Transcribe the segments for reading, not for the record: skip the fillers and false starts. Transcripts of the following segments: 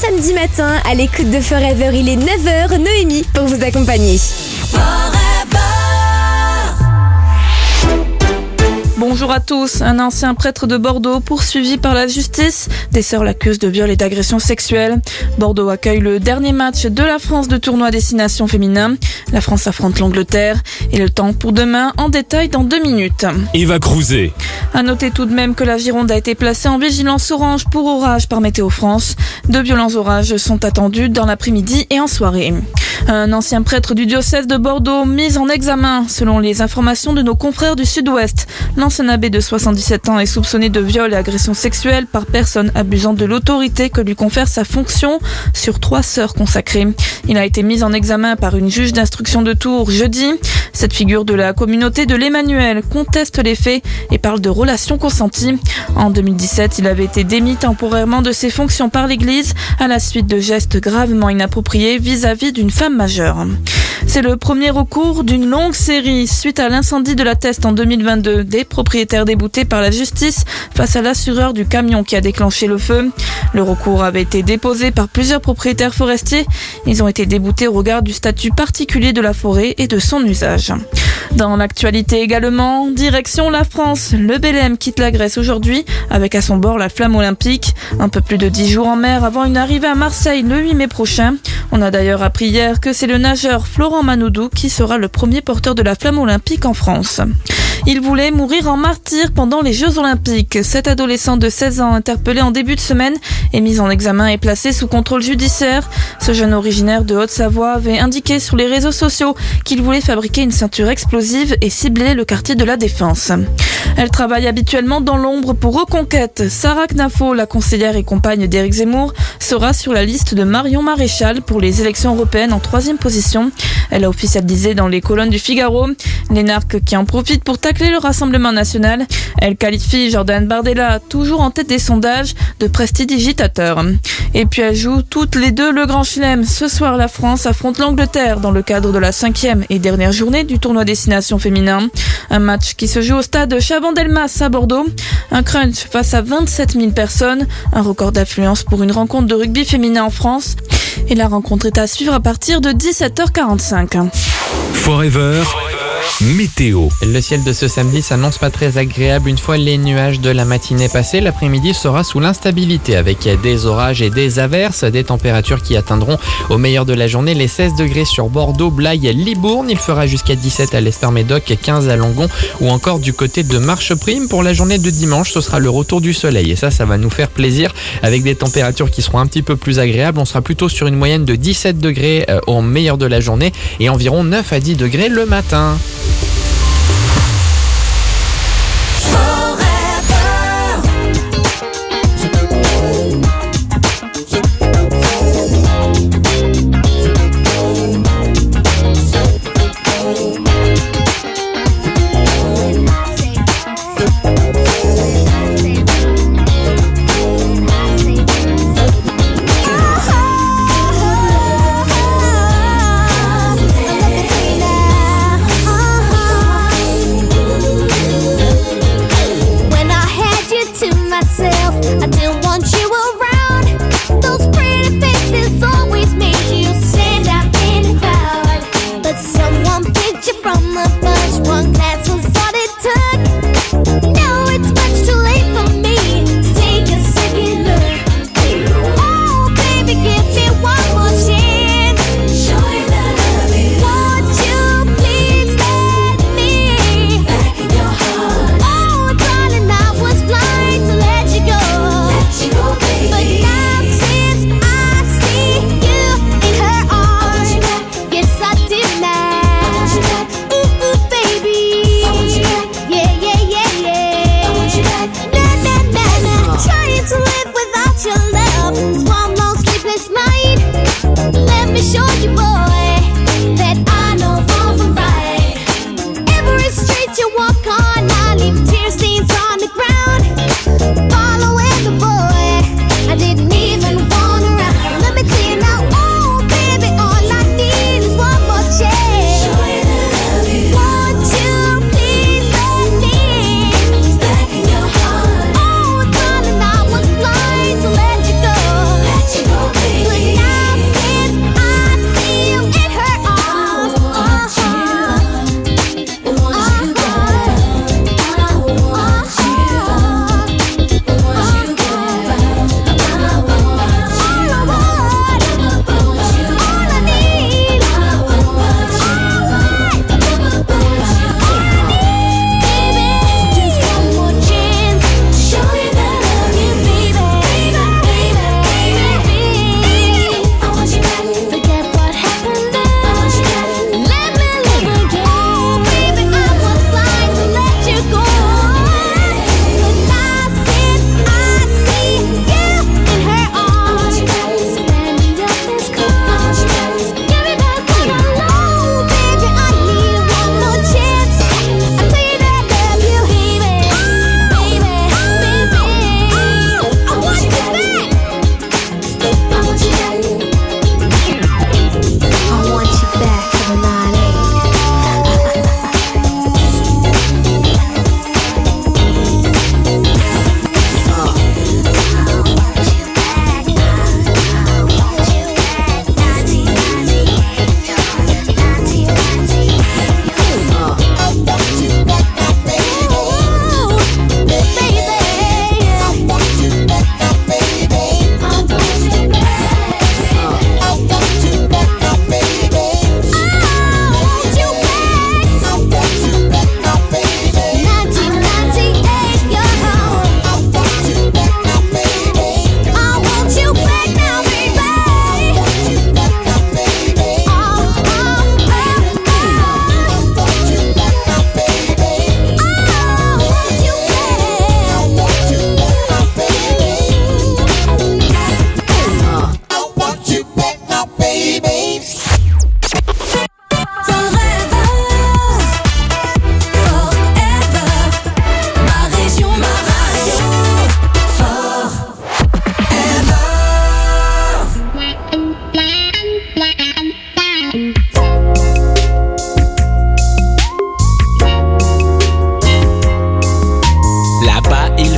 samedi matin à l'écoute de Forever. Il est 9h, Noémie pour vous accompagner. Bonjour à tous. Un ancien prêtre de Bordeaux poursuivi par la justice. Des sœurs l'accusent de viol et d'agression sexuelle. Bordeaux accueille le dernier match de la France de tournoi destination féminin. La France affronte l'Angleterre. Et le temps pour demain en détail dans 2 minutes. Eva Crouzet. À noter tout de même que la Gironde a été placée en vigilance orange pour orage par Météo France. De violents orages sont attendus dans l'après-midi et en soirée. Un ancien prêtre du diocèse de Bordeaux mis en examen. Selon les informations de nos confrères du Sud-Ouest, l'ancien abbé de 77 ans est soupçonné de viol et agression sexuelle par personne abusant de l'autorité que lui confère sa fonction sur 3 sœurs consacrées. Il a été mis en examen par une juge d'instruction de Tours jeudi. Cette figure de la communauté de l'Emmanuel conteste les faits et parle de relations consenties. En 2017, il avait été démis temporairement de ses fonctions par l'Église à la suite de gestes gravement inappropriés vis-à-vis d'une femme majeure. C'est le premier recours d'une longue série suite à l'incendie de la Teste en 2022. Des propriétaires déboutés par la justice face à l'assureur du camion qui a déclenché le feu. Le recours avait été déposé par plusieurs propriétaires forestiers. Ils ont été déboutés au regard du statut particulier de la forêt et de son usage. Dans l'actualité également, direction la France. Le Belém quitte la Grèce aujourd'hui avec à son bord la flamme olympique. Un peu plus de 10 jours en mer avant une arrivée à Marseille le 8 mai prochain. On a d'ailleurs appris hier que c'est le nageur Florent Manoudou qui sera le premier porteur de la flamme olympique en France. Il voulait mourir en martyr pendant les Jeux Olympiques. Cet adolescent de 16 ans interpellé en début de semaine est mis en examen et placé sous contrôle judiciaire. Ce jeune originaire de Haute-Savoie avait indiqué sur les réseaux sociaux qu'il voulait fabriquer une ceinture explosive et cibler le quartier de la Défense. Elle travaille habituellement dans l'ombre pour Reconquête. Sarah Knafo, la conseillère et compagne d'Éric Zemmour, sera sur la liste de Marion Maréchal pour les élections européennes en 3e position. Elle a officialisé dans les colonnes du Figaro. L'énarque qui en profite pour tacler le Rassemblement national. Elle qualifie Jordan Bardella, toujours en tête des sondages, de prestidigitateur. Et puis elle joue toutes les deux le Grand Chelem. Ce soir, la France affronte l'Angleterre dans le cadre de la 5e et dernière journée du tournoi destination féminin. Un match qui se joue au stade Chaban-Delmas à Bordeaux. Un crunch face à 27 000 personnes. Un record d'affluence pour une rencontre de rugby féminin en France. Et la rencontre est à suivre à partir de 17h45. Forever. Météo. Le ciel de ce samedi s'annonce pas très agréable. Une fois les nuages de la matinée passés, l'après-midi sera sous l'instabilité avec des orages et des averses, des températures qui atteindront au meilleur de la journée les 16 degrés sur Bordeaux, Blaye, Libourne. Il fera jusqu'à 17 à l'Esther-Médoc, 15 à Langon ou encore du côté de Marcheprime. Pour la journée de dimanche, ce sera le retour du soleil et ça va nous faire plaisir avec des températures qui seront un petit peu plus agréables. On sera plutôt sur une moyenne de 17 degrés au meilleur de la journée et environ 9 à 10 degrés le matin.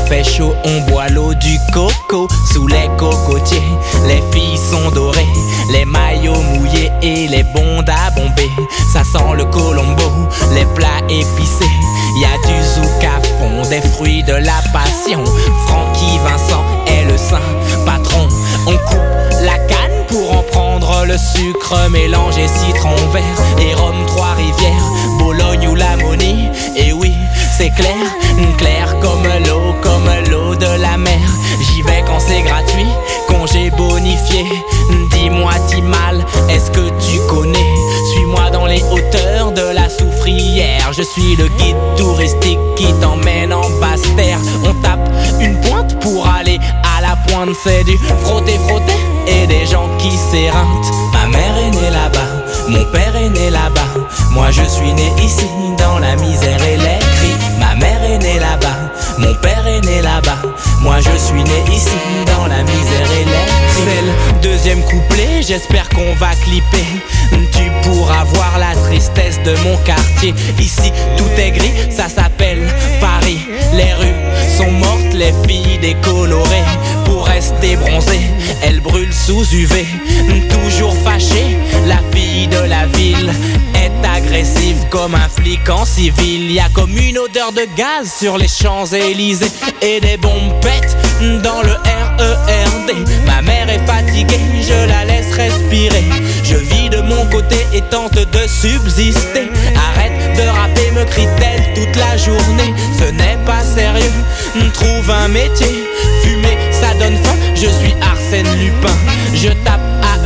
fait chaud, on boit l'eau du coco. Sous les cocotiers, les filles sont dorées, les maillots mouillés et les bondes à bomber. Ça sent le colombo, les plats épicés. Y a du zouk à fond, des fruits de la passion. Francky Vincent est le saint patron. On coupe la canne pour en prendre le sucre, mélanger citron vert et rhum Trois-Rivières, Bologne ou Lamonie. Et oui, c'est clair, clair comme l'eau de la mer. J'y vais quand c'est gratuit, congé bonifié. Dis-moi Timal, est-ce que tu connais? Suis-moi dans les hauteurs de la Soufrière. Je suis le guide touristique qui t'emmène en basse terre. On tape une pointe pour aller à la pointe. C'est du frotter et des gens qui s'éreintent. Ma mère est née là-bas, mon père est né là-bas. Moi je suis né ici dans la misère et les cris. Ma mère est née là-bas, mon père est né là-bas. Moi je suis né ici dans la misère et les cris. C'est le deuxième couplet, j'espère qu'on va clipper. Tu pourras voir la tristesse de mon quartier. Ici tout est gris, ça s'appelle Paris. Les rues sont mortes, les filles décolorées. Pour rester bronzées, elles brûlent sous UV. Toujours fâchée, la fille de la ville est agressive comme un flic en civil. Y a comme une odeur de gaz sur les Champs-Élysées et des bombes pètent dans le RERD. Ma mère est fatiguée, je la laisse respirer. Je vis de mon côté et tente de subsister. Arrête de rapper, me crie-t-elle toute la journée. Ce n'est pas sérieux, trouve un métier. Fumer, ça donne faim, je suis Arsène Lupin. Je tape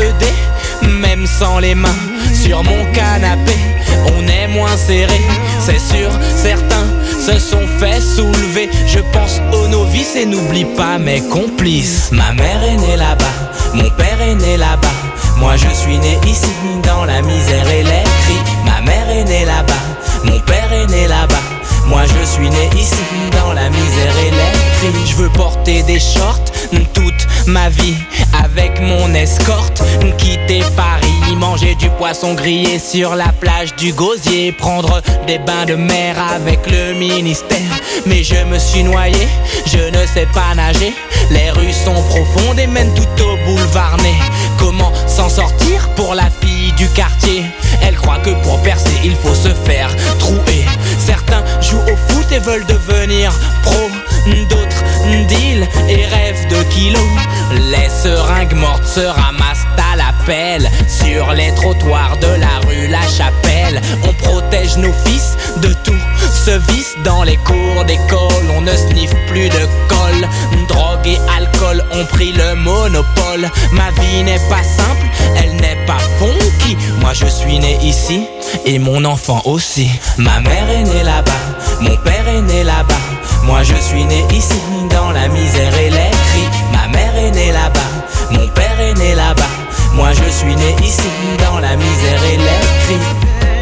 AED, même sans les mains. Sur mon canapé, on est moins serré. C'est sûr, certains se sont fait soulever. Je pense aux novices et n'oublie pas mes complices. Ma mère est née là-bas, mon père est né là-bas. Moi je suis né ici dans la misère et les cris. Ma mère est née là-bas, mon père est né là-bas. Moi je suis né ici dans la misère et les cris. Je veux porter des shorts toute ma vie avec mon escorte. Quitter Paris, manger du poisson grillé sur la plage du Gosier. Prendre des bains de mer avec le ministère. Mais je me suis noyé, je ne sais pas nager. Les rues sont profondes et mènent tout au boulevard Ney. Comment s'en sortir pour la fille du quartier? Elle croit que pour percer il faut se faire trouer. Certains jouent au foot et veulent devenir pro. D'autres deal et rêvent de kilos. Les seringues mortes se ramassent à la pelle sur les trottoirs de la rue La Chapelle. On protège nos fils de tout ce vice. Dans les cours d'école on ne sniffe plus de colle. Drogue et alcool ont pris le monopole. Ma vie n'est pas simple, elle n'est pas funky. Moi je suis né ici et mon enfant aussi. Ma mère est née là-bas, mon père est né là-bas. Moi je suis né ici dans la misère et les cris. Ma mère est née là-bas, mon père est né là-bas. Moi je suis né ici dans la misère et les cris.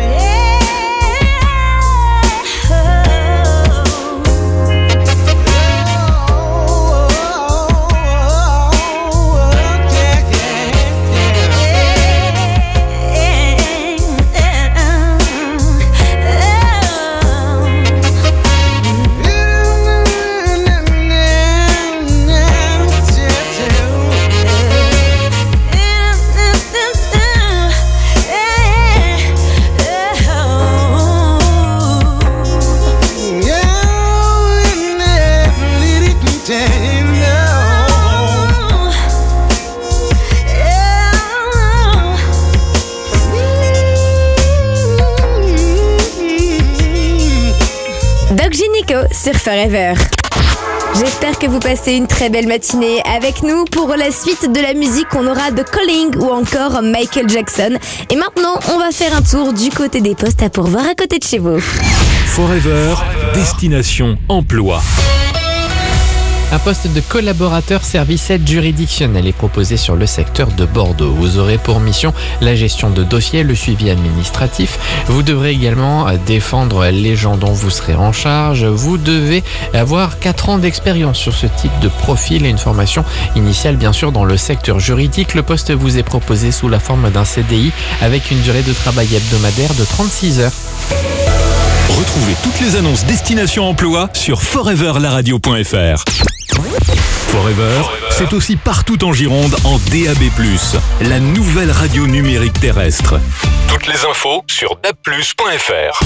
Sur Forever. J'espère que vous passez une très belle matinée avec nous. Pour la suite de la musique, on aura The Calling ou encore Michael Jackson. Et maintenant, on va faire un tour du côté des postes à pourvoir à côté de chez vous. Forever, destination emploi. Un poste de collaborateur service aide juridictionnelle est proposé sur le secteur de Bordeaux. Vous aurez pour mission la gestion de dossiers, le suivi administratif. Vous devrez également défendre les gens dont vous serez en charge. Vous devez avoir 4 ans d'expérience sur ce type de profil et une formation initiale bien sûr dans le secteur juridique. Le poste vous est proposé sous la forme d'un CDI avec une durée de travail hebdomadaire de 36 heures. Retrouvez toutes les annonces Destination Emploi sur foreverlaradio.fr. Forever, c'est aussi partout en Gironde en DAB+, la nouvelle radio numérique terrestre. Toutes les infos sur dabplus.fr.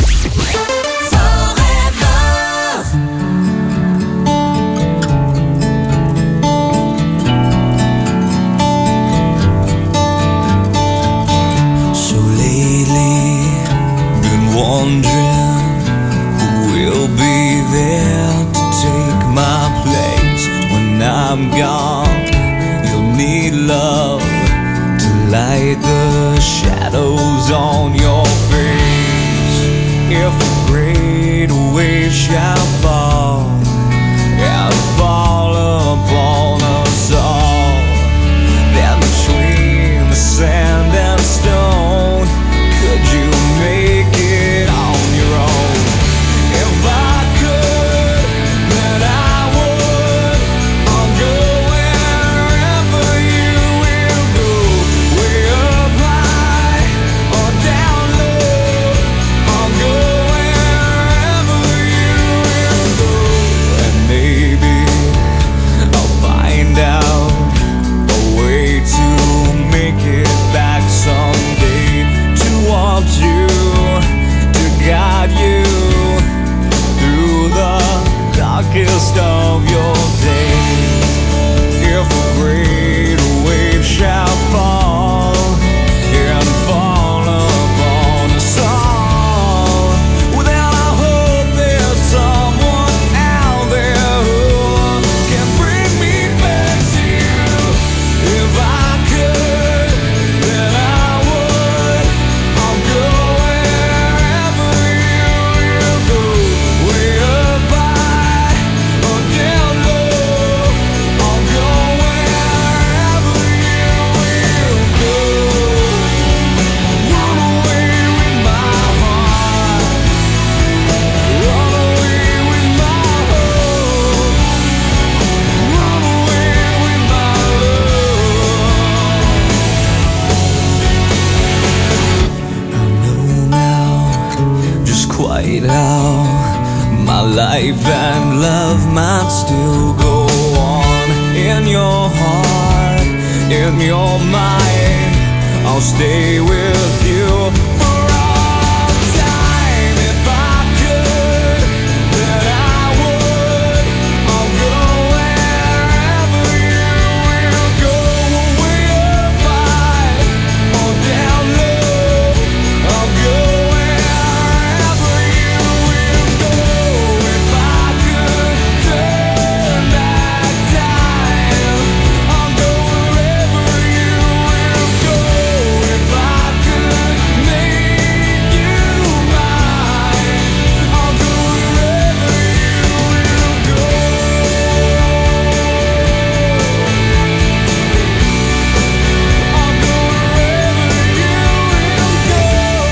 So lately, been wondering who will be there to take my place when I'm gone. You'll need love to light the shadows on your face. If a great wave shall fall and fall upon us all, then between the sand and stone, could you make it on your own? If I could, then I would. I'll go wherever you will go, way up high or down low. I'll go wherever you will go, and maybe I'll find out a way to make it back someday, towards you, to guide you through the darkest of your days. If a great wave shall fall and fall upon us all, well, then I hope there's someone out there who can bring me back to you. If I could, then I would. I'll go wherever you will go, way up high or down low. I'll go wherever you will go. Run away with my heart, run away with my hope, run away with my love. I know now just quite how my life and love might still go on. In your heart, in your mind, I'll stay with you for all time. If I could, then I would. I'll go wherever you will go, way up high or down low. I'll go wherever you will go. If I could turn back time, I'll go wherever you will go. If I could make you mine, I'll go wherever you will go. I'll go wherever you will go.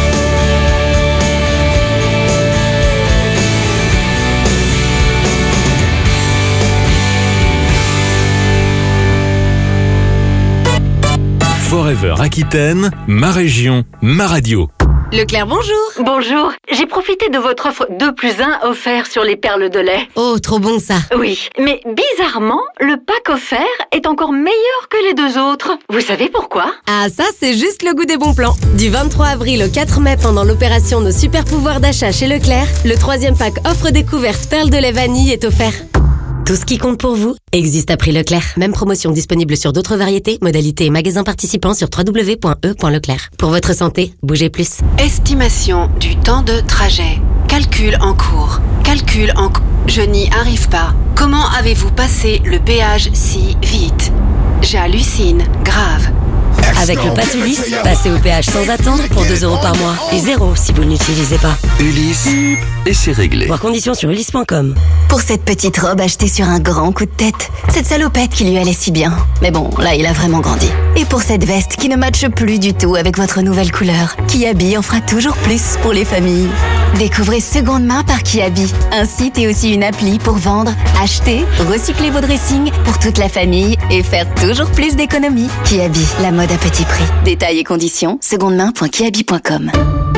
Forever Aquitaine, ma région, ma radio. Leclerc, bonjour. Bonjour, j'ai profité de votre offre 2+1 offert sur les perles de lait. Oh, trop bon ça. Oui, mais bizarrement, le pack offert est encore meilleur que les deux autres. Vous savez pourquoi? Ah, ça, c'est juste le goût des bons plans. Du 23 avril au 4 mai, pendant l'opération Nos super pouvoirs d'achat chez Leclerc, le 3e pack offre découverte perles de lait vanille est offert. Tout ce qui compte pour vous existe à prix Leclerc. Même promotion disponible sur d'autres variétés, modalités et magasins participants sur www.e.leclerc. Pour votre santé, bougez plus. Estimation du temps de trajet. Calcul en cours. Calcul en cours. Je n'y arrive pas. Comment avez-vous passé le péage si vite? J'hallucine. Grave. Avec le Pass Ulysse, passez au péage sans attendre pour 2 € par mois. Et 0 si vous ne l'utilisez pas. Ulysse, et c'est réglé. Voir conditions sur ulysse.com. Pour cette petite robe achetée sur un grand coup de tête, cette salopette qui lui allait si bien. Mais bon, là il a vraiment grandi. Et pour cette veste qui ne matche plus du tout avec votre nouvelle couleur, Kiabi en fera toujours plus pour les familles. Découvrez Seconde Main par Kiabi, un site et aussi une appli pour vendre, acheter, recycler vos dressings pour toute la famille et faire toujours plus d'économies. Kiabi, la mode à petit prix. Détails et conditions, secondemain.kiabi.com.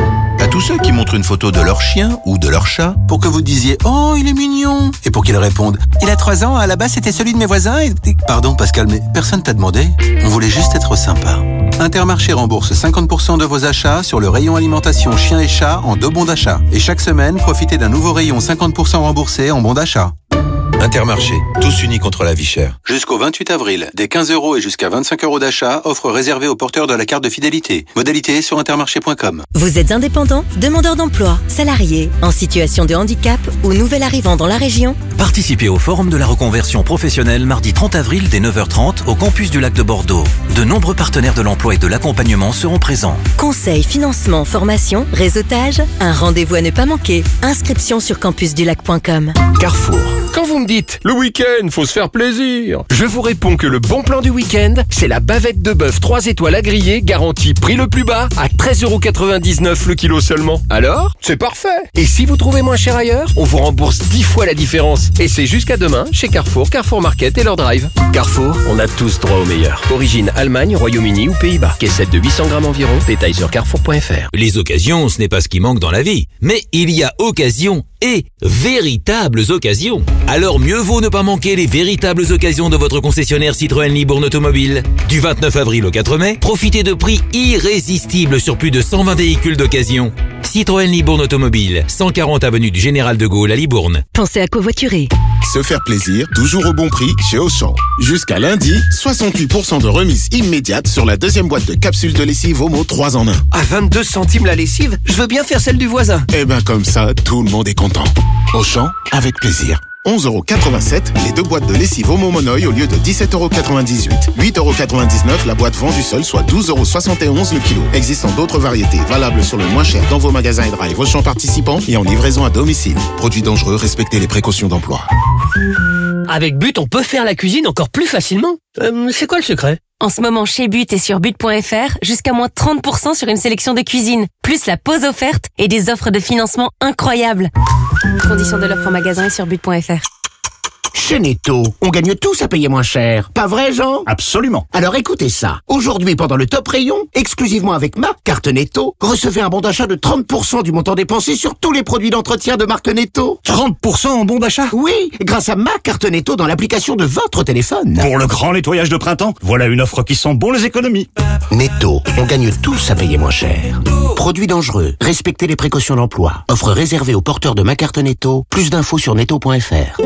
Tous ceux qui montrent une photo de leur chien ou de leur chat pour que vous disiez « Oh, il est mignon !» et pour qu'ils répondent « Il a 3 ans, à la base c'était celui de mes voisins et... » Pardon Pascal, mais personne t'a demandé. On voulait juste être sympa. Intermarché rembourse 50% de vos achats sur le rayon alimentation chien et chat en 2 bons d'achat. Et chaque semaine, profitez d'un nouveau rayon 50% remboursé en bons d'achat. Intermarché, tous unis contre la vie chère. Jusqu'au 28 avril, des 15 € et jusqu'à 25 € d'achat, offre réservée aux porteurs de la carte de fidélité. Modalité sur intermarché.com. Vous êtes indépendant, demandeur d'emploi, salarié, en situation de handicap ou nouvel arrivant dans la région? Participez au Forum de la reconversion professionnelle mardi 30 avril dès 9h30 au campus du lac de Bordeaux. De nombreux partenaires de l'emploi et de l'accompagnement seront présents. Conseils, financement, formation, réseautage, un rendez-vous à ne pas manquer. Inscription sur campusdulac.com. Carrefour. Quand vous me dites « le week-end, faut se faire plaisir », je vous réponds que le bon plan du week-end, c'est la bavette de bœuf 3 étoiles à griller, garantie prix le plus bas, à 13,99€ le kilo seulement. Alors, c'est parfait. Et si vous trouvez moins cher ailleurs, on vous rembourse 10 fois la différence. Et c'est jusqu'à demain chez Carrefour, Carrefour Market et leur drive. Carrefour, on a tous droit au meilleur. Origine Allemagne, Royaume-Uni ou Pays-Bas. Caissette de 800 grammes environ. Détails sur carrefour.fr. Les occasions, ce n'est pas ce qui manque dans la vie. Mais il y a occasion et véritables occasions. Alors mieux vaut ne pas manquer les véritables occasions de votre concessionnaire Citroën Libourne Automobile. Du 29 avril au 4 mai, profitez de prix irrésistibles sur plus de 120 véhicules d'occasion. Citroën Libourne Automobile, 140 avenue du Général de Gaulle à Libourne. Pensez à covoiturer. Se faire plaisir, toujours au bon prix chez Auchan. Jusqu'à lundi, 68% de remise immédiate sur la deuxième boîte de capsules de lessive Omo 3 en 1. À 22 centimes la lessive, je veux bien faire celle du voisin. Eh ben comme ça, tout le monde est content. Auchan, avec plaisir. 11,87€ les 2 boîtes de lessive Omo Monoï au lieu de 17,98€. 8,99€ la boîte vendue seule, soit 12,71€ le kilo. Existant d'autres variétés, valables sur le moins cher dans vos magasins et drive Auchan participants et en livraison à domicile. Produits dangereux, respectez les précautions d'emploi. Avec But, on peut faire la cuisine encore plus facilement. C'est quoi le secret ? En ce moment, chez But et sur but.fr, jusqu'à moins 30% sur une sélection de cuisine, plus la pause offerte et des offres de financement incroyables. Conditions de l'offre en magasin et sur but.fr. Chez Netto, on gagne tous à payer moins cher. Pas vrai, Jean? Absolument. Alors écoutez ça. Aujourd'hui, pendant le top rayon, exclusivement avec ma carte Netto, recevez un bon d'achat de 30% du montant dépensé sur tous les produits d'entretien de marque Netto. 30% en bon d'achat? Oui, grâce à ma carte Netto dans l'application de votre téléphone. Pour le grand nettoyage de printemps, voilà une offre qui sent bon les économies. Netto, on gagne tous à payer moins cher. Produits dangereux, respectez les précautions d'emploi. Offre réservée aux porteurs de ma carte Netto. Plus d'infos sur netto.fr.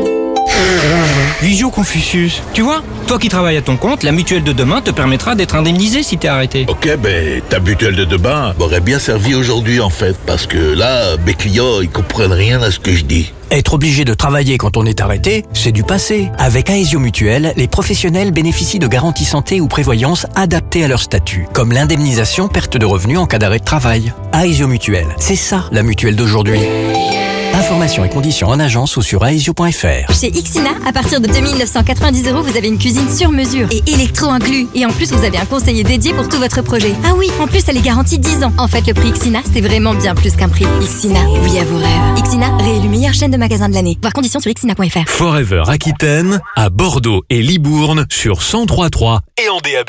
Visio Confucius. Tu vois, toi qui travailles à ton compte, la mutuelle de demain te permettra d'être indemnisé si t'es arrêté. Ok, ta mutuelle de demain m'aurait bien servi aujourd'hui en fait, parce que là, mes clients, ils comprennent rien à ce que je dis. Être obligé de travailler quand on est arrêté, c'est du passé. Avec Aesio Mutuelle, les professionnels bénéficient de garanties santé ou prévoyance adaptées à leur statut, comme l'indemnisation perte de revenus en cas d'arrêt de travail. Aesio Mutuelle, c'est ça la mutuelle d'aujourd'hui. Informations et conditions en agence ou sur aesio.fr. Chez Ixina, à partir de 2 990 €, vous avez une cuisine sur mesure et électro inclus. Et en plus, vous avez un conseiller dédié pour tout votre projet. Ah oui, en plus, elle est garantie 10 ans. En fait, le prix Ixina, c'est vraiment bien plus qu'un prix. Ixina, oui à vos rêves. Ixina, réélu meilleure chaîne de magasins de l'année. Voir conditions sur ixina.fr. Forever Aquitaine, à Bordeaux et Libourne sur 103.3 et en DAB+.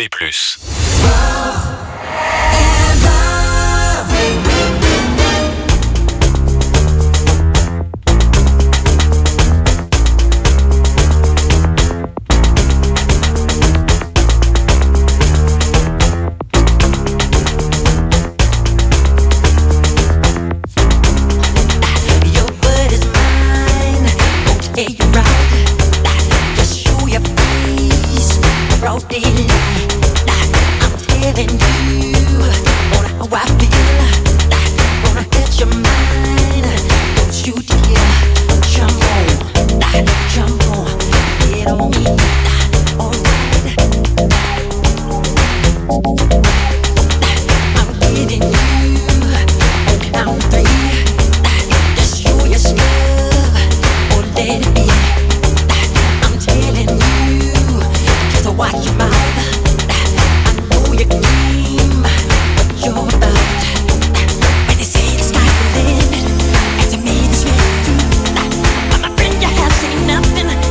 Nothing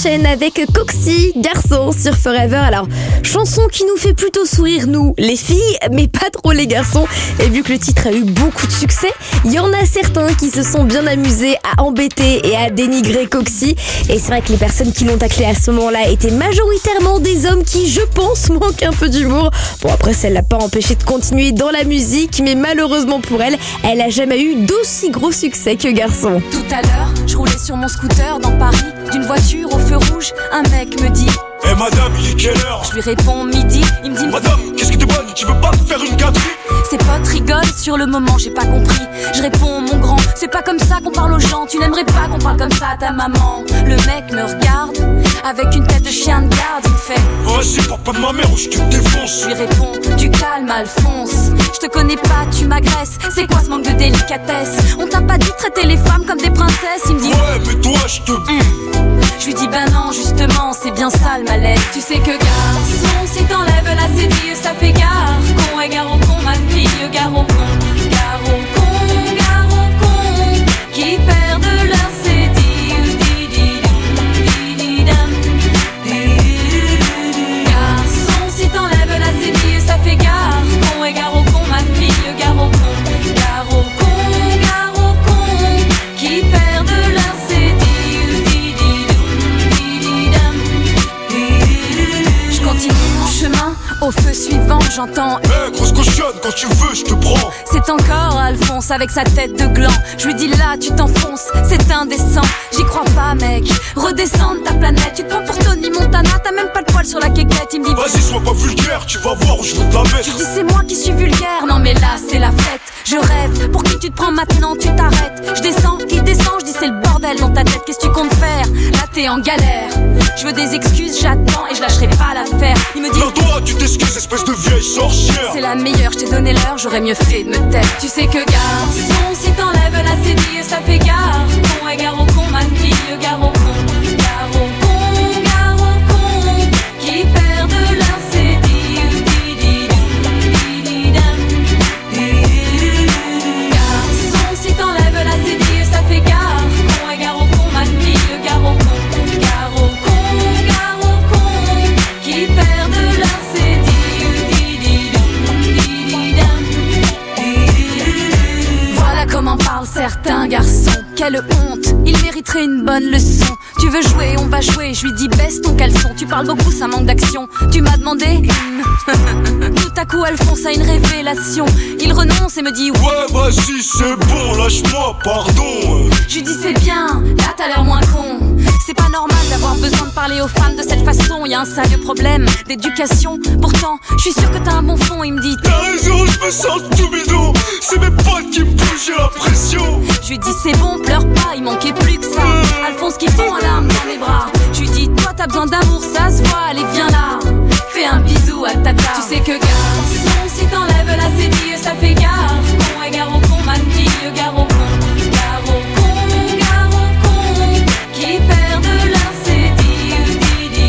enchaîne avec Coxy, Garçon sur Forever. Alors, chanson qui nous fait plutôt sourire nous, les filles, mais pas trop les garçons. Et vu que le titre a eu beaucoup de succès, il y en a certains qui se sont bien amusés à embêter et à dénigrer Coxy. Et c'est vrai que les personnes qui l'ont taclé à ce moment-là étaient majoritairement des hommes qui, je pense, manquent un peu d'humour. Bon, après, ça ne l'a pas empêché de continuer dans la musique, mais malheureusement pour elle, elle a jamais eu d'aussi gros succès que Garçon. Tout à l'heure, je roulais sur mon scooter dans Paris, d'une voiture au feu rouge, un mec me dit: Eh madame, il est quelle heure? Je lui réponds midi, il me dit: Madame, qu'est-ce que t'es bonne? Tu veux pas me faire une gâterie? Ses potes rigolent, sur le moment j'ai pas compris. Je réponds: mon grand, c'est pas comme ça qu'on parle aux gens. Tu n'aimerais pas qu'on parle comme ça à ta maman. Le mec me regarde, avec une tête de chien de garde. Il me fait: Vas-y, papa de ma mère ou je te défonce. Je lui réponds: du calme Alphonse, je te connais pas, tu m'agresses. C'est quoi ce manque de délicatesse? On t'a pas dit de traiter les femmes comme des princesses? Il me dit: ouais, mais toi je te... Je lui dis: ben non, justement, c'est bien ça le malaise. Tu sais que garçon, si t'enlèves la cédille, ça fait gare. Con et gare au con, ma fille, gare au con. Gare au con, gare au con, qui perdent leur cédille. Garçon, si t'enlèves la cédille, ça fait gare. Con et gare au con, ma fille, gare au con. Gare au con, qui perdent leur cédille. Chemin, au feu suivant, j'entends: Eh, grosse cochonne, quand tu veux, je te prends. C'est encore Alphonse avec sa tête de gland. Je lui dis: là, tu t'enfonces, c'est indécent. J'y crois pas, mec, redescends de ta planète. Tu te prends pour Tony Montana, t'as même pas de poil sur la quéquette. Il me dit: vas-y, sois pas vulgaire, tu vas voir où je vais te la mettre. Je dis: c'est moi qui suis vulgaire, non mais là, c'est la fête. Je rêve, pour qui tu te prends maintenant, tu t'arrêtes. Je descends, il descend, je dis: c'est le bordel dans ta tête, qu'est-ce que tu comptes faire? Là, t'es en galère. Je veux des excuses, j'attends et je lâcherai pas l'affaire. Il me dit: non, toi, tu t'excuses, espèce de vieille sorcière. C'est la meilleure, je t'ai donné l'heure, j'aurais mieux fait de me taire. Tu sais que garçon, si t'enlèves la cédille, ça fait gare. Con et gare au con, ma fille, gare au con. Gare au con, gare au con, qui perdent leur cédille. Garçon, si t'enlèves la cédille, ça fait gare. Con et gare au con, ma fille, gare au con. Gare au con, qui perdent leur cédille. Voilà comment parlent certains garçons. Quelle honte, il mériterait une bonne leçon. Tu veux jouer, on va jouer. Je lui dis: baisse ton caleçon. Tu parles beaucoup, ça manque d'action. Tu m'as demandé Tout à coup, Alphonse a une révélation. Il renonce et me dit: ouais, vas-y, c'est bon, lâche-moi, pardon. Je lui dis: c'est bien, là t'as l'air moins con. C'est pas normal d'avoir besoin de parler aux femmes de cette façon. Y a un sérieux problème d'éducation. Pourtant, je suis sûr que t'as un bon fond. Il me dit: t'as raison, je me sens tout bidon. C'est mes potes qui me poussent, j'ai la pression. Je lui dis: c'est bon, pleure pas, il manquait plus que ça. Alphonse qui fond en larmes dans mes bras. Je lui dis: toi t'as besoin d'amour, ça se voit, allez viens là. Fais un bisou à tata. Tu sais que garçon, si t'enlèves la cédille, ça fait gare. Con et gare au con, ma fille, gare au con. Gare au con, qui perdent leur cédille.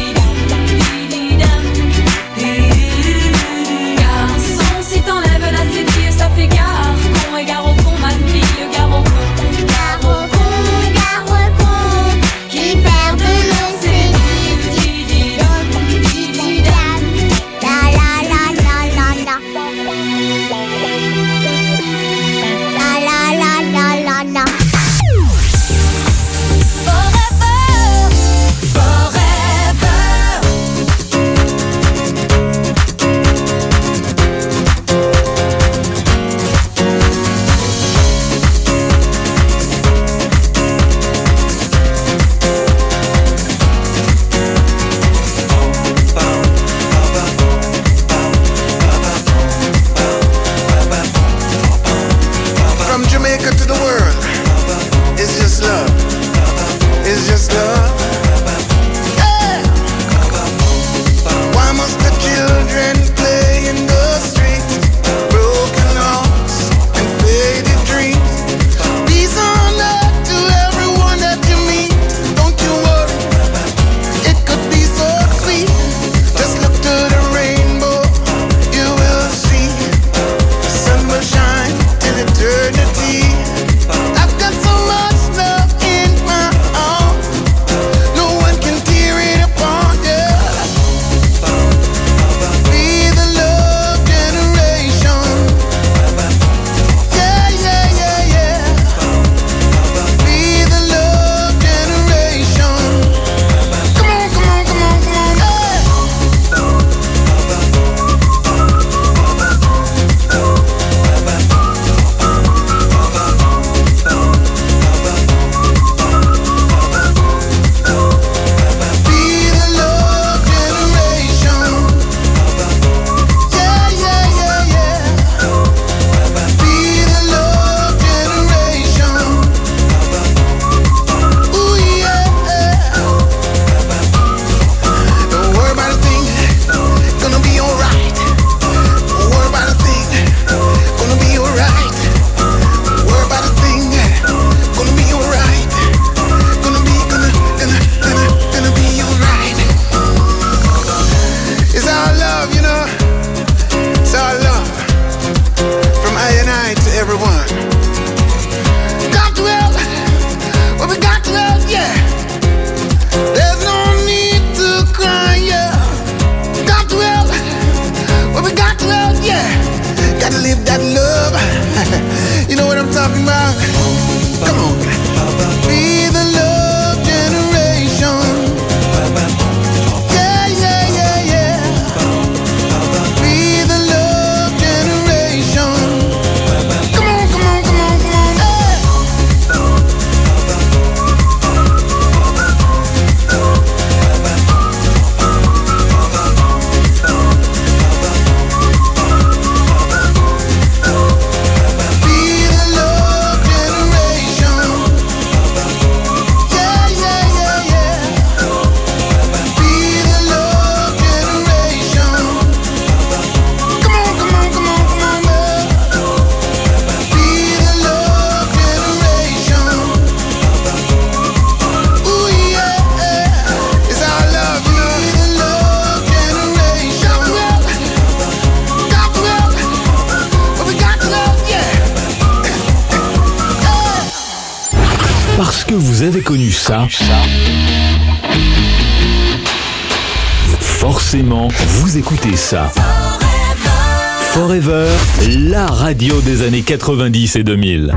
Garçon, si t'enlèves la cédille, ça fait gare. Con et gare au con, ma fille, gare au con. Gare au con, qui talking about. Come on. Be the love generation. Yeah, yeah, yeah, yeah. Be the love generation. Come on, come on, come on, come on. Hey. Parce que vous avez connu ça, forcément, vous écoutez ça. Forever, la radio des années 90 et 2000.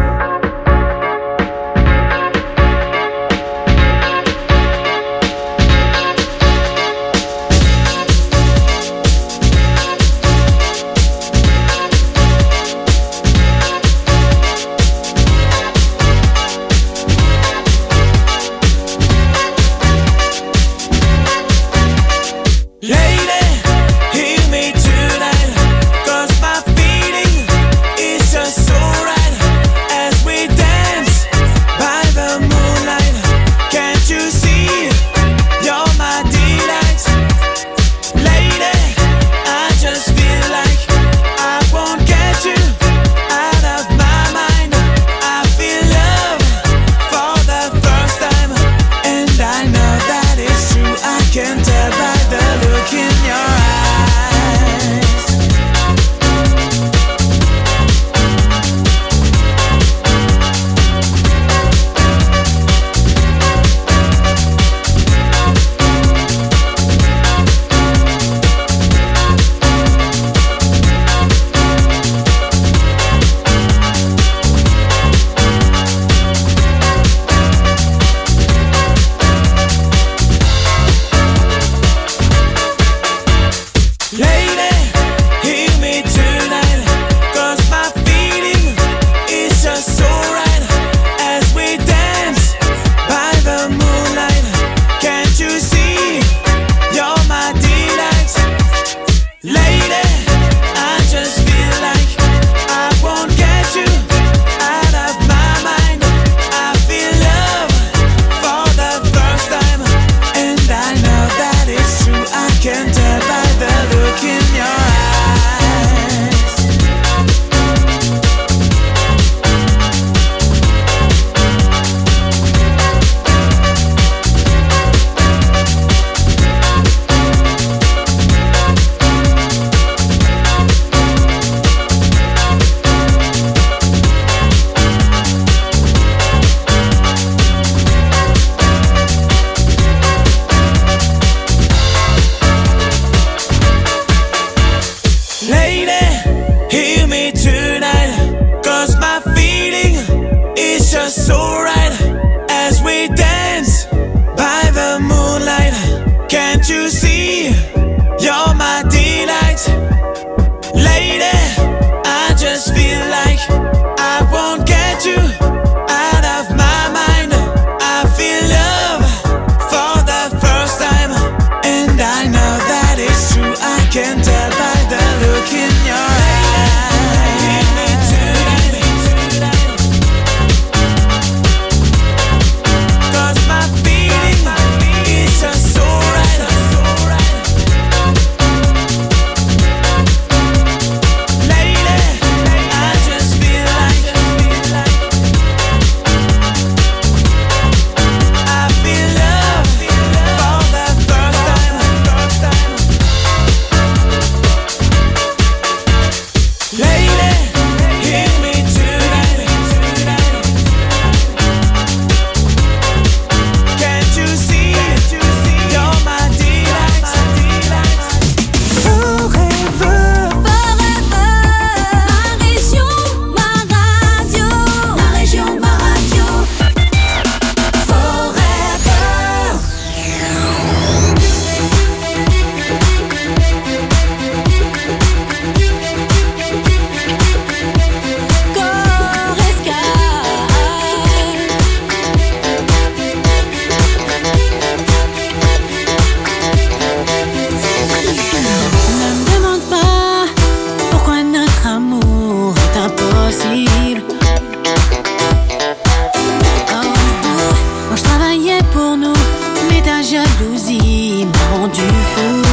jalousie m'a rendu fou.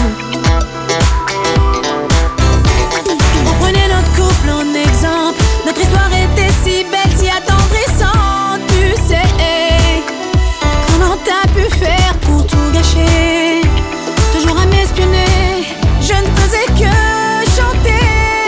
On prenait notre couple en exemple. Notre histoire était si belle, si attendrissante. Tu sais, comment t'as pu faire pour tout gâcher? Toujours à m'espionner, je ne faisais que chanter.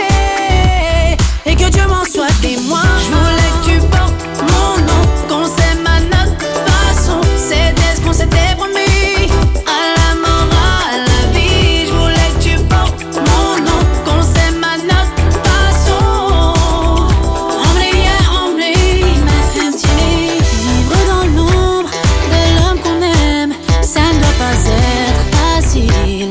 Et que Dieu m'en soit témoin. Je voulais que tu portes mon nom, qu'on s'aime à notre façon. C'était ce qu'on s'était promis, à la mort, à la vie. Je voulais que tu portes mon nom, qu'on s'aime à notre façon. Emblée, ma femme tienne. Vivre dans l'ombre de l'homme qu'on aime, ça ne doit pas être facile.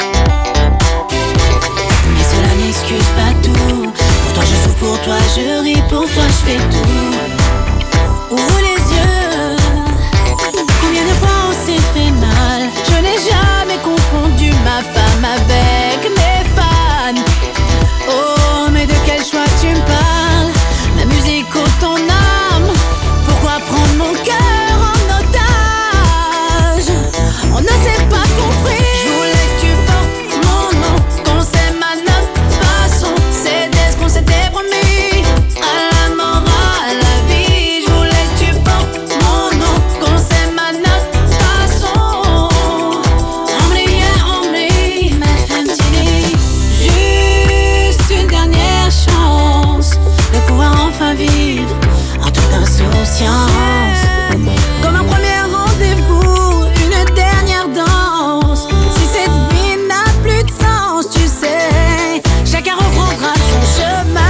Mais cela n'excuse pas tout. Pour toi je souffre, pour toi je ris, pour toi je fais tout. Ouvre les yeux. Combien de fois on s'est fait mal. Je n'ai jamais confondu ma femme avec mes fans. Oh, mais de quel choix tu me parles? Ma musique ou ton âme? Pourquoi prendre mon cœur en otage? On ne s'est pas compris. Je voulais que tu portes mon nom, qu'on s'aime à notre façon. C'était ce qu'on s'était promis, à la mort, à la vie. Je voulais que tu portes mon nom, qu'on s'aime à notre façon. Emblée, ma femme tienne. Juste une dernière chance de pouvoir enfin vivre en toute insouciance. Comme un premier rendez-vous, une dernière danse. Si cette vie n'a plus de sens, tu sais, chacun reprendra son chemin.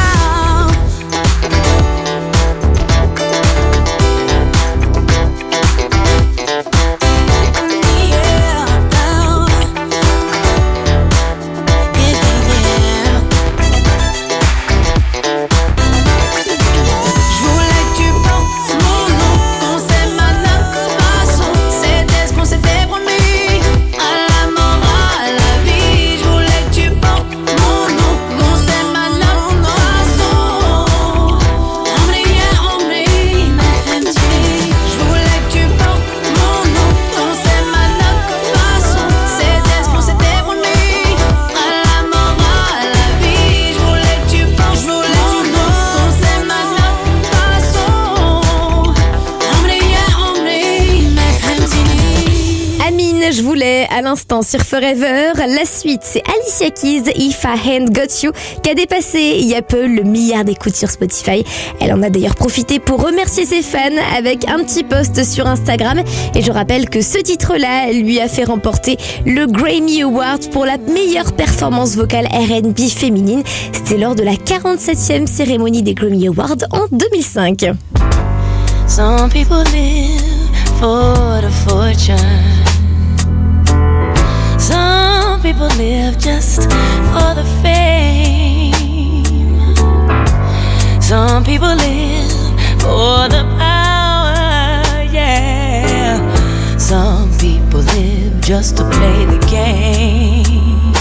Je voulais que tu portes mon nom, qu'on s'aime à notre façon. C'était ce qu'on s'était promis, à la mort, à la vie. Je voulais que tu portes mon nom, qu'on s'aime à notre façon. Emblée, ma femme tienne. Je voulais que tu portes mon nom, qu'on s'aime à notre façon. C'était ce qu'on s'était promis, à la mort, à la vie. Je voulais que tu portes mon nom, qu'on s'aime à notre façon. Emblée, ma femme tienne. Amine, je voulais à l'instant sur Forever. La suite, c'est Alicia Keys, If I Hadn't Got You, qui a dépassé il y a peu le milliard d'écoutes sur Spotify. Elle en a d'ailleurs profité pour remercier ses fans avec un petit post sur Instagram. Et je rappelle que ce titre-là lui a fait remporter le Grammy Award pour la meilleure performance vocale R&B féminine. C'était lors de la 47e cérémonie des Grammy Awards en 2005. Some people live for the fortune. Some people live just for the fame. Some people live for the power, yeah. Some people live just to play the game.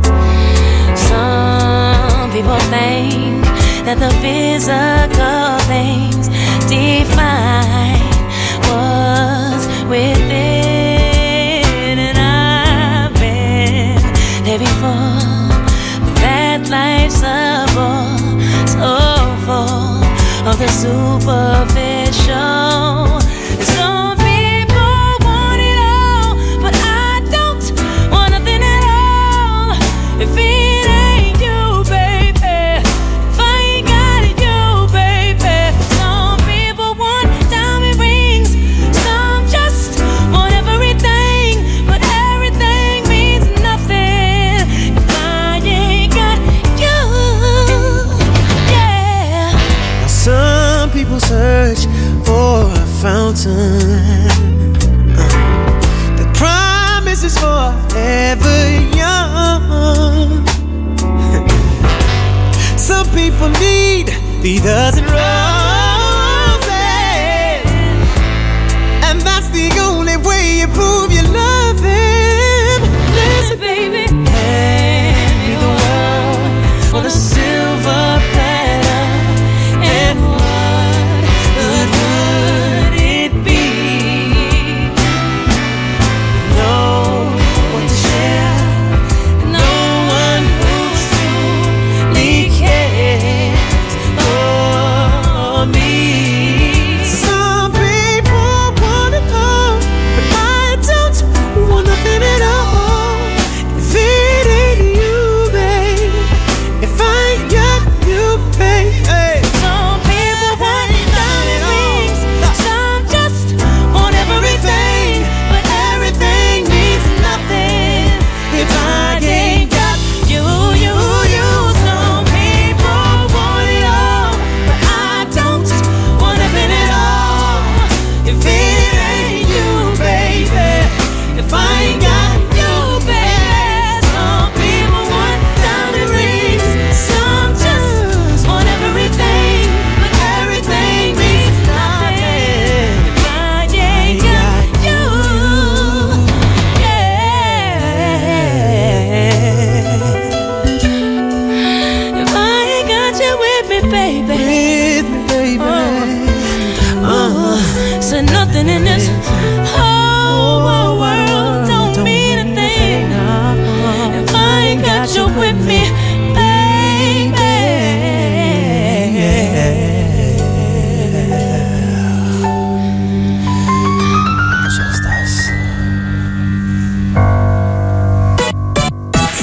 Some people think that the physical things define what's within, and I've been there before, but that life's a bore, so full of the superficial. Some people want it all, but I don't want nothing at all. If it ain't you, baby, if I ain't got it, you, baby. Some people want diamond rings, some just want everything, but everything means nothing if I ain't got you, yeah. Now some people search for a fountain that promises forever young. Some people need the dozen roses, and that's the only way you prove you love him. Listen, baby, hand me the world on a silver platter, and what good would it be? No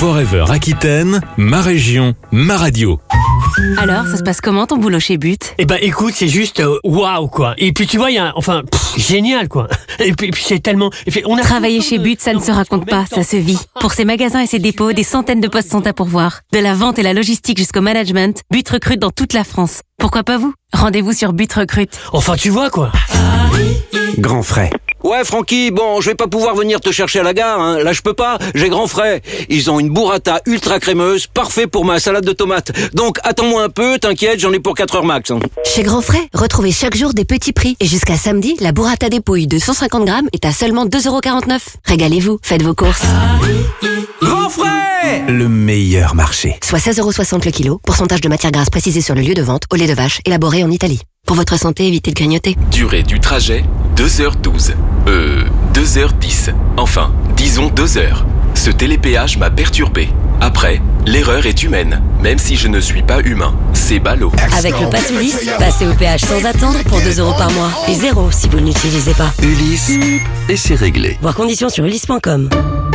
Forever Aquitaine, ma région, ma radio. Alors, ça se passe comment ton boulot chez But? Eh ben écoute, c'est juste waouh quoi. Et puis tu vois, il y a génial quoi. Et puis c'est tellement Travailler chez But, ça ne se raconte pas, ça se vit. Pour ses magasins et ses dépôts, des centaines de postes sont à pourvoir. De la vente et la logistique jusqu'au management, But recrute dans toute la France. Pourquoi pas vous? Rendez-vous sur But Recrute. Enfin tu vois quoi. Grand frais. Ouais Francky, bon, je vais pas pouvoir venir te chercher à la gare, hein. Là je peux pas, j'ai Grand Frais. Ils ont une burrata ultra crémeuse, parfait pour ma salade de tomates. Donc attends-moi un peu, t'inquiète, j'en ai pour 4 heures max. Hein. Chez Grand Frais, retrouvez chaque jour des petits prix. Et jusqu'à samedi, la burrata des pouilles de 150 grammes est à seulement 2,49 €. Régalez-vous, faites vos courses. Grand Frais, le meilleur marché. Soit 16,60 € le kilo, pourcentage de matière grasse précisé sur le lieu de vente, au lait de vache, élaboré en Italie. Pour votre santé, évitez de grignoter. Durée du trajet, 2h12. 2h10. Enfin, disons 2 heures. Ce télépéage m'a perturbé. Après, l'erreur est humaine, même si je ne suis pas humain. C'est ballot. Avec le pass Ulysse, passez au péage sans attendre pour 2 € par mois. Et 0 si vous ne l'utilisez pas. Ulysse, et c'est réglé. Voir conditions sur ulysse.com.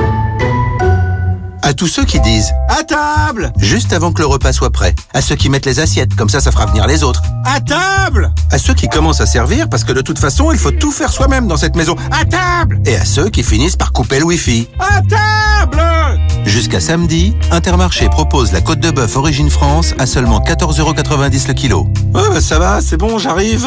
À tous ceux qui disent « À table !» juste avant que le repas soit prêt. À ceux qui mettent les assiettes, comme ça fera venir les autres. « À table !» À ceux qui commencent à servir parce que de toute façon, il faut tout faire soi-même dans cette maison. « À table !» Et à ceux qui finissent par couper le wifi. « À table !» Jusqu'à samedi, Intermarché propose la côte de bœuf Origine France à seulement 14,90 € le kilo. « Ouais, bah ça va, c'est bon, j'arrive...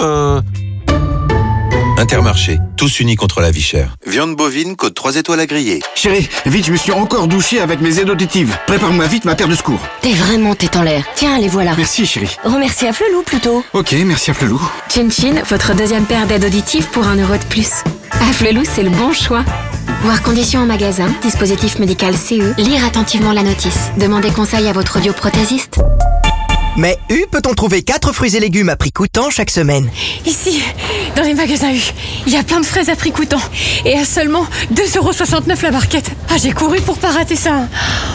Intermarché, tous unis contre la vie chère. Viande bovine, côte 3 étoiles à griller. Chérie, vite, je me suis encore douché avec mes aides auditives. Prépare-moi vite ma paire de secours. T'es vraiment tête en l'air. Tiens, les voilà. Merci, chérie. Remercie à Flelou plutôt. Ok, merci à Flelou. Chin Chin, votre deuxième paire d'aides auditives pour 1 € de plus. À Flelou, c'est le bon choix. Voir conditions en magasin, dispositif médical CE, lire attentivement la notice. Demandez conseil à votre audioprothésiste. Mais U, peut-on trouver 4 fruits et légumes à prix coûtant chaque semaine? Ici, dans les magasins U, il y a plein de fraises à prix coûtant. Et à seulement 2,69 € la barquette. Ah, j'ai couru pour pas rater ça.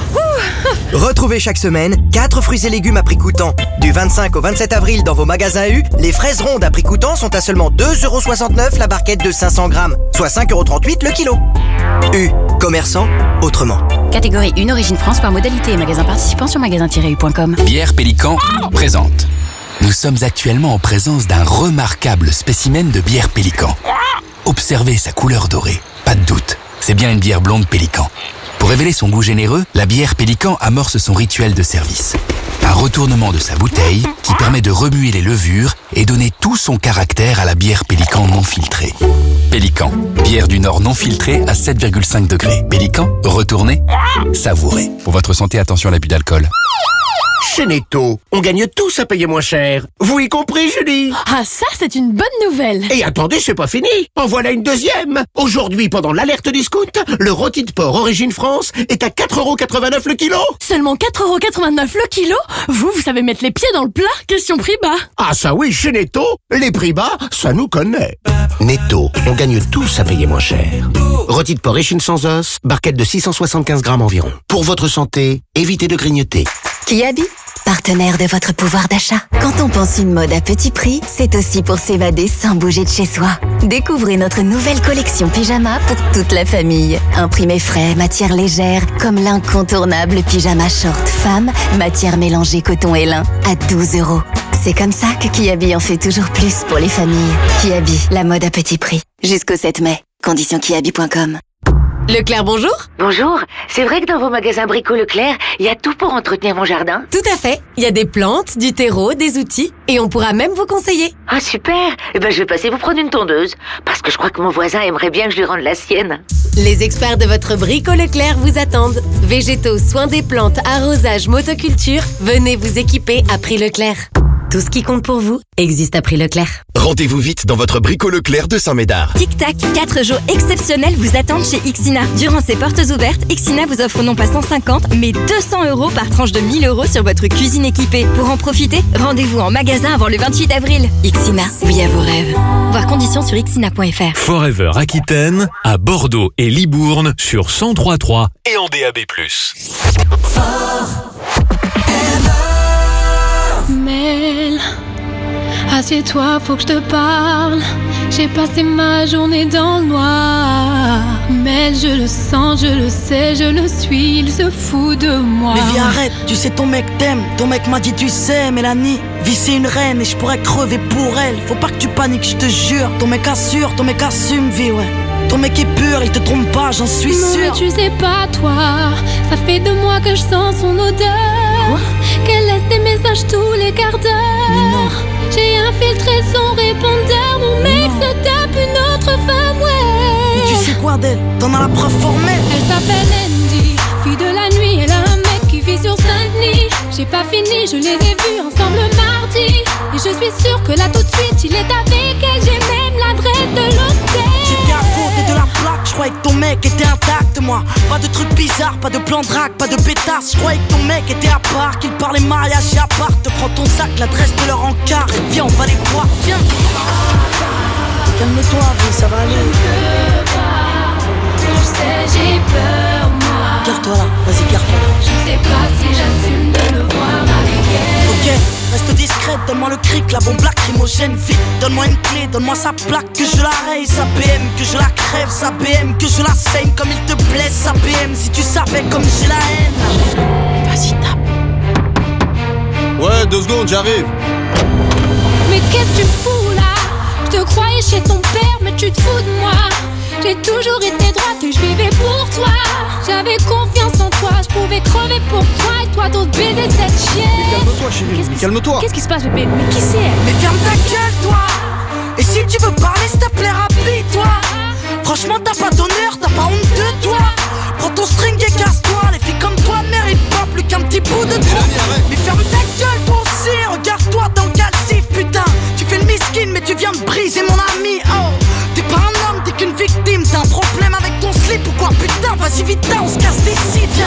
Ouh. Retrouvez chaque semaine 4 fruits et légumes à prix coûtant. Du 25 au 27 avril dans vos magasins U, les fraises rondes à prix coûtant sont à seulement 2,69 € la barquette de 500 grammes, soit 5,38 € le kilo. U, commerçant autrement. Catégorie 1, Origine France par modalité et magasin participant sur magasin-u.com. Bière Pélican présente. Nous sommes actuellement en présence d'un remarquable spécimen de bière Pélican. Observez sa couleur dorée. Pas de doute, c'est bien une bière blonde Pélican. Pour révéler son goût généreux, la bière Pélican amorce son rituel de service. Un retournement de sa bouteille qui permet de remuer les levures et donner tout son caractère à la bière Pélican non filtrée. Pélican, bière du Nord non filtrée à 7,5 degrés. Pélican, retournez, savourez. Pour votre santé, attention à l'abus d'alcool. Chez Netto, on gagne tous à payer moins cher. Vous y compris, Julie? Ah, ça, c'est une bonne nouvelle. Et attendez, c'est pas fini. En voilà une deuxième. Aujourd'hui, pendant l'alerte discount, le rôti de porc Origine France est à 4,89 € le kilo. Seulement 4,89 € le kilo? Vous savez mettre les pieds dans le plat? Question prix bas. Ah ça oui, chez Netto, les prix bas, ça nous connaît. Netto, on gagne tous à payer moins cher. Rôti de porc échine sans os, barquette de 675 grammes environ. Pour votre santé, évitez de grignoter. Kiabi, partenaire de votre pouvoir d'achat. Quand on pense une mode à petit prix, c'est aussi pour s'évader sans bouger de chez soi. Découvrez notre nouvelle collection pyjama pour toute la famille. Imprimé frais, matière légère, comme l'incontournable pyjama short femme, matière mélangée coton et lin, à 12 €. C'est comme ça que Kiabi en fait toujours plus pour les familles. Kiabi, la mode à petit prix. Jusqu'au 7 mai. Conditions kiabi.com. Leclerc, bonjour. Bonjour, c'est vrai que dans vos magasins Brico Leclerc, il y a tout pour entretenir mon jardin? Tout à fait. Il y a des plantes, du terreau, des outils et on pourra même vous conseiller. Ah super. Eh ben je vais passer vous prendre une tondeuse parce que je crois que mon voisin aimerait bien que je lui rende la sienne. Les experts de votre Brico Leclerc vous attendent. Végétaux, soins des plantes, arrosage, motoculture, venez vous équiper à prix Leclerc. Tout ce qui compte pour vous existe à prix Leclerc. Rendez-vous vite dans votre Brico Leclerc de Saint-Médard. Tic-tac, 4 jours exceptionnels vous attendent chez Ixina. Durant ces portes ouvertes, Ixina vous offre non pas 150, mais 200 € par tranche de 1 000 € sur votre cuisine équipée. Pour en profiter, rendez-vous en magasin avant le 28 avril. Ixina, oui à vos rêves. Voir conditions sur ixina.fr. Forever Aquitaine, à Bordeaux et Libourne sur 103.3 et en DAB+. Mel, Assieds-toi, faut que je te parle. J'ai passé ma journée dans le noir. Mais je le sens, je le sais, je le suis, il se fout de moi. Mais viens, arrête, tu sais ton mec t'aime. Ton mec m'a dit tu sais, Mélanie, vie c'est une reine et je pourrais crever pour elle. Faut pas que tu paniques, je te jure. Ton mec assure, ton mec assume, vie, ouais. Ton mec est pur, il te trompe pas, j'en suis non, sûr. Mais tu sais pas toi, ça fait 2 mois que je sens son odeur. Quoi? Qu'elle laisse des messages tous les quarts d'heure. J'ai infiltré son répondeur, mon mec se tape une autre femme, ouais. Mais tu sais quoi d'elle? T'en as la preuve formelle. Elle s'appelle Andy, fille de la nuit, elle a un mec qui vit sur Saint-Denis. J'ai pas fini, je les ai vus ensemble mardi. Et je suis sûre que là tout de suite il est avec elle. J'ai même l'adresse de l'hôtel. J'ai bien faute de la plaque, je croyais que ton mec était intact, moi. Pas de trucs bizarres, pas de plan de drague, pas de pétasse. Je croyais que ton mec était à part, qu'il parlait mariage et appart. Prends ton sac, l'adresse de leur encart. Viens, on va les voir, viens. Calme-toi, vie, ça va aller. Tu sais, j'ai peur, moi. Garde-toi là, vas-y, garde-toi là. Je sais pas si j'assume de le voir avec elle. Ok, reste discrète, donne-moi le cric, la bombe lacrymogène, vite. Donne-moi une clé, donne-moi sa plaque, que je la raye, sa BM, que je la crève, sa BM, que je la saigne comme il te blesse, sa BM, si tu savais comme j'ai la haine. Vas-y, tape. Ouais, 2 secondes, j'arrive. Mais qu'est-ce que tu fous là? Je te croyais chez ton père, mais tu te fous de moi. J'ai toujours été droite et je vivais pour toi. J'avais confiance en toi, je pouvais crever pour toi. Et toi d'autres baiser cette chienne. Mais calme-toi chérie, calme-toi. Qu'est-ce qui se passe, bébé? Mais qui c'est? Mais ferme ta gueule toi. Et si tu veux parler, s'il te plaît, rapide-toi. Franchement t'as pas d'honneur, t'as pas honte de toi. Prends ton string et casse-toi. Les filles comme toi ne méritent pas plus qu'un petit bout de toi. Mais ferme ta gueule toi aussi. Regarde-toi dans le calcif, putain. Tu fais le miskin mais tu viens de briser mon ami. Oh, t'es pas un homme, t'es qu'une victime. T'as un problème avec ton slip ou quoi? Putain, vas-y vite, on se casse d'ici. Viens.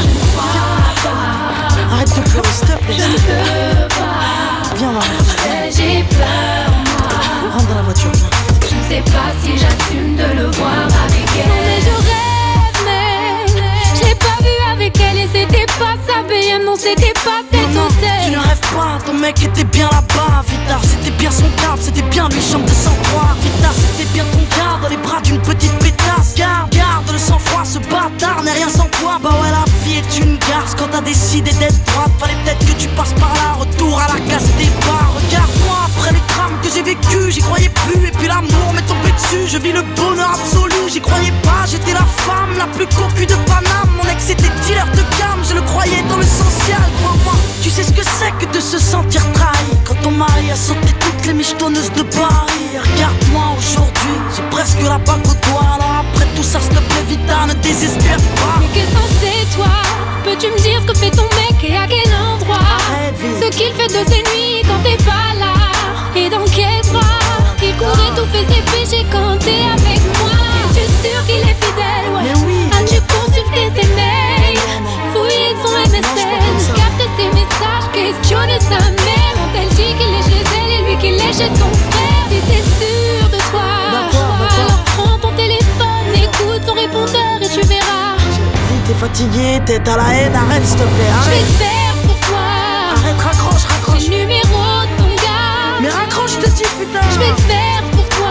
Arrête de pleurer, s'il te plaît. Viens là. J'ai peur, moi. Rentre dans la voiture. Je ne sais pas si j'assume de le voir avec elle. Non mais je rêve, mais je l'ai pas vu avec elle et c'était pas sa BM, non c'était pas cet hôtel. Tu ne rêves pas, ton mec était bien là-bas. Vitard, c'était bien son câble, c'était bien lui, chambre de sang-froid. Vitard, c'était bien ton gars dans les bras d'une petite pétasse. Garde le sang-froid, ce bâtard n'est rien sans toi. Bah ouais, la vie est une garce quand t'as décidé d'être droite. Fallait peut-être que tu passes par là, retour à la case départ. Regarde-moi après les drames que j'ai vécu, j'y croyais plus. Et puis l'amour m'est tombé dessus, je vis le bonheur absolu. J'y croyais pas, j'étais la femme la plus cocu de Paname. Mon ex était dealer de gamme, je le croyais dans le social. Crois-moi, tu sais ce que c'est que de se sentir trahi quand ton mari a sauté toutes les michetonneuses de Paris. Regarde-moi aujourd'hui, j'ai presque la bague au doigt. Alors après tout ça, s'il te plaît, Vita, ne désespère pas. Mais qu'est-ce que c'est toi? Peux-tu me dire ce que fait ton mec et à quel endroit? Ce qu'il fait de ses nuits quand t'es pas là. Et dans quel bras? Il courait tout fait ses péchés quand t'es avec moi. Je suis sûre qu'il est fidèle, ouais. As-tu consulté ses mails? Fouillé son MSN, capté ses messages, questionné sa mère. Quand elle dit qu'il est chez elle et lui qu'il est chez son frère. Si t'es sûr de toi, alors prends ton téléphone, écoute son répondeur et tu verras. T'es fatigué, t'es à la haine, arrête s'il te plaît, arrête. Je vais le faire pour toi. Arrête, raccroche. J'ai le numéro de ton gars. Mais raccroche, je te dis, putain. Je vais le faire pour toi.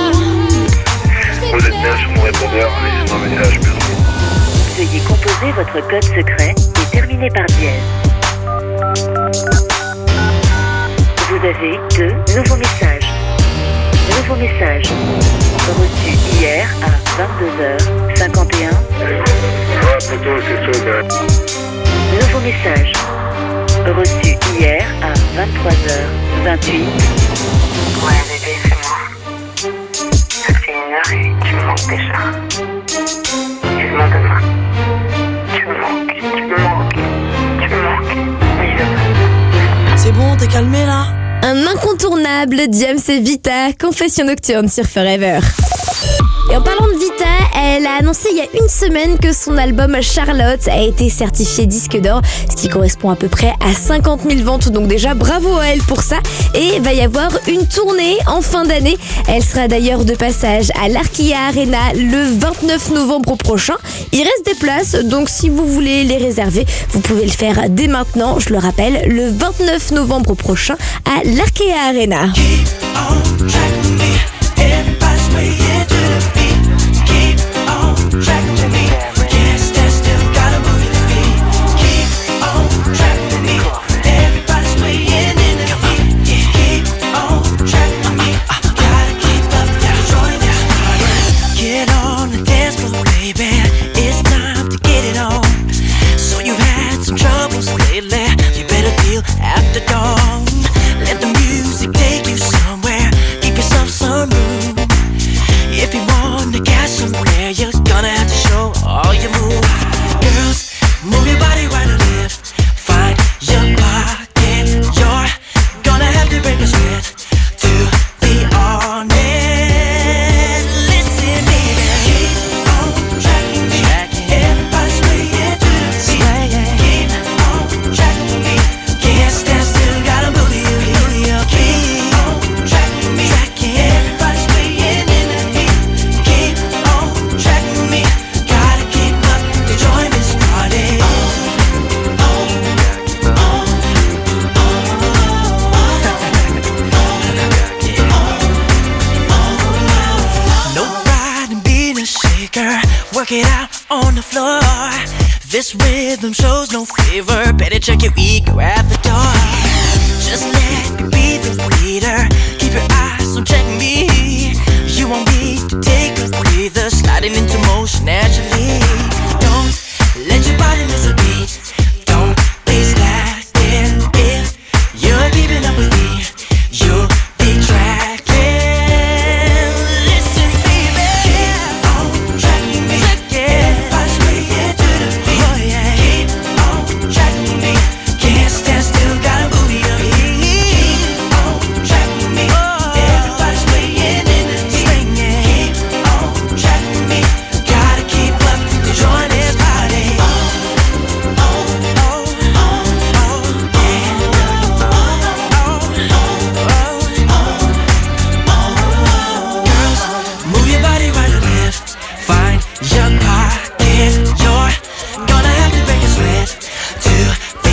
Vous êtes bien sur mon répondeur, laissez-moi un message, merci. Veuillez composer votre code secret et terminer par dièse. Vous avez 2 nouveaux messages. Nouveau message reçu hier à 22h51. Nouveau message reçu hier à 23h28. Ouais bébé, c'est moi. Ça fait 1 heure et tu me manques déjà. Tu me manques demain. Tu me manques. Oui, demain. C'est bon, t'es calmé là? Un incontournable, Diams et Vita, confession nocturne sur Forever. Et en parlant de Vita, elle a annoncé il y a une semaine que son album Charlotte a été certifié disque d'or, ce qui correspond à peu près à 50 000 ventes. Donc déjà, bravo à elle pour ça. Et il va y avoir une tournée en fin d'année. Elle sera d'ailleurs de passage à l'Arkia Arena le 29 novembre prochain. Il reste des places, donc si vous voulez les réserver, vous pouvez le faire dès maintenant. Je le rappelle, le 29 novembre prochain à l'Arkia Arena. After dawn, let the music take you somewhere. Give yourself some room. If you want to catch somewhere, you're gonna have to show all your moves. Girls, move your body right or left. Find your pocket. You're gonna have to break a sweat to be honest. Listen, baby, keep on tracking me. Everybody's swaying to the beat. Keep on tracking me. Can't stand still, gotta move you. Keep on tracking me. Everybody's swaying in the heat. Keep on tracking me. Gotta keep up to join this party. No pride in being a shaker. Work it out on the floor. This rhythm shows no favor. Better check your ego at the door. Just let me be the leader. Keep your eyes on check me. You won't need to take a breather. Sliding into motion naturally. Don't let your body miss a beat. Don't be slacking. If you're keeping up with me, you'll be tracking. Listen, baby, keep on tracking me. Everybody's swaying to the beat. Oh yeah, keep on tracking me. Can't stand still, gotta move your feet. Keep on tracking me. Everybody's swaying in the heat. Keep on tracking me. Gotta keep up to join this party. Girls, move your body right or left. Find your pocket. You're gonna have to break a sweat to be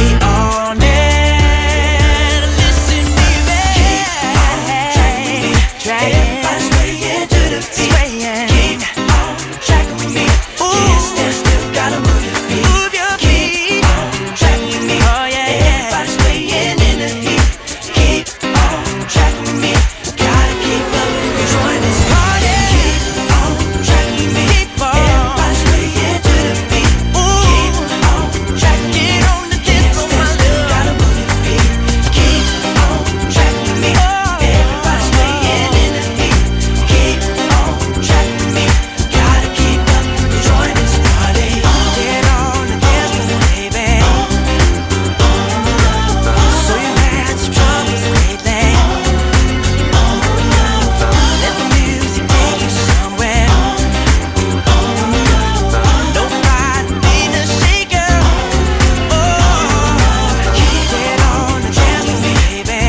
honest. Listen, baby, keep on tracking me. Everybody's swaying to the beat. Keep on tracking me. Can't stand still, gotta move your feet. Keep on tracking me. Everybody's swaying in the heat. Keep on tracking me. Gotta keep up and join this party. Keep on tracking me. Everybody's swaying to the beat. Keep on tracking on the dance floor, my love. Gotta move your feet. Keep on tracking me. Everybody's swaying in the heat. Keep on tracking me. Gotta keep up and join this party. Get on the dance floor, baby. So you've had some troubles lately. Let the music take you somewhere. No pride in being a shaker. Get on the dance floor, baby.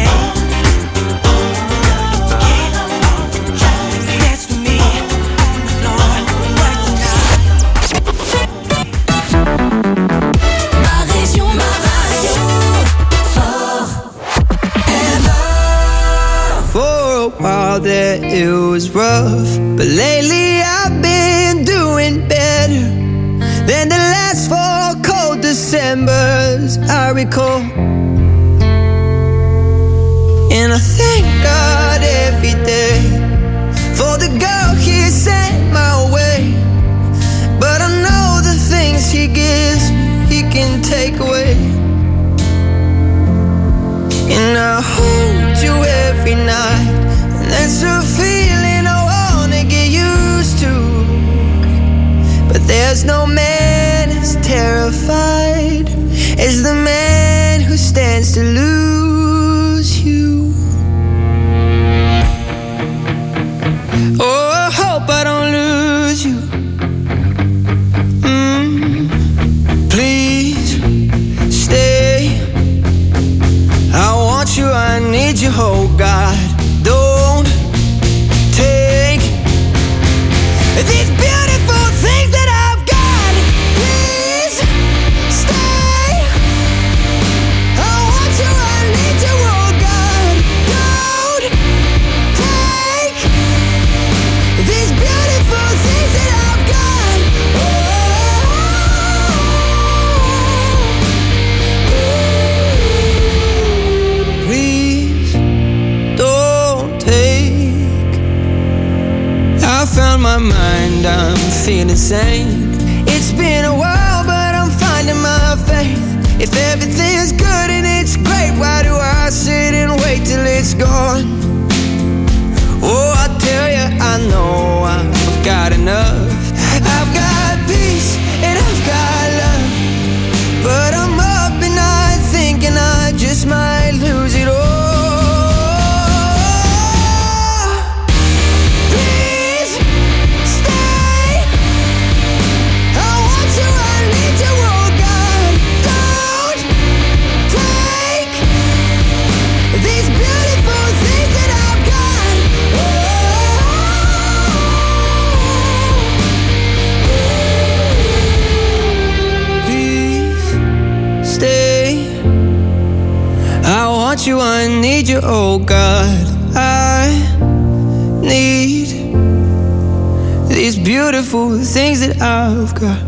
Dance with me on the floor right tonight. Ma région, ma radio. For a while there it was rough, but lately I've been doing better than the last 4 cold Decembers I recall. And I thank God every day for the girl He sent my way. But I know the things He gives me, He can take away. And I hold you every night, and that's a feeling I wanna get used to. But there's no man as terrified as the man who stands to lose you. Oh, I hope I don't lose feeling sane. It's been a while, but I'm finding my faith. If everything's good and it's great, why do I sit and wait till it's gone? Oh, I tell you, I know I've got enough. I've got peace and I've got love, but I'm up at night thinking I just might lose it all. Please stay. I want you, I need you, oh God. Don't take these beautiful things that I've got. Please stay. I want you, I need you, oh God. I need these beautiful things that I've got.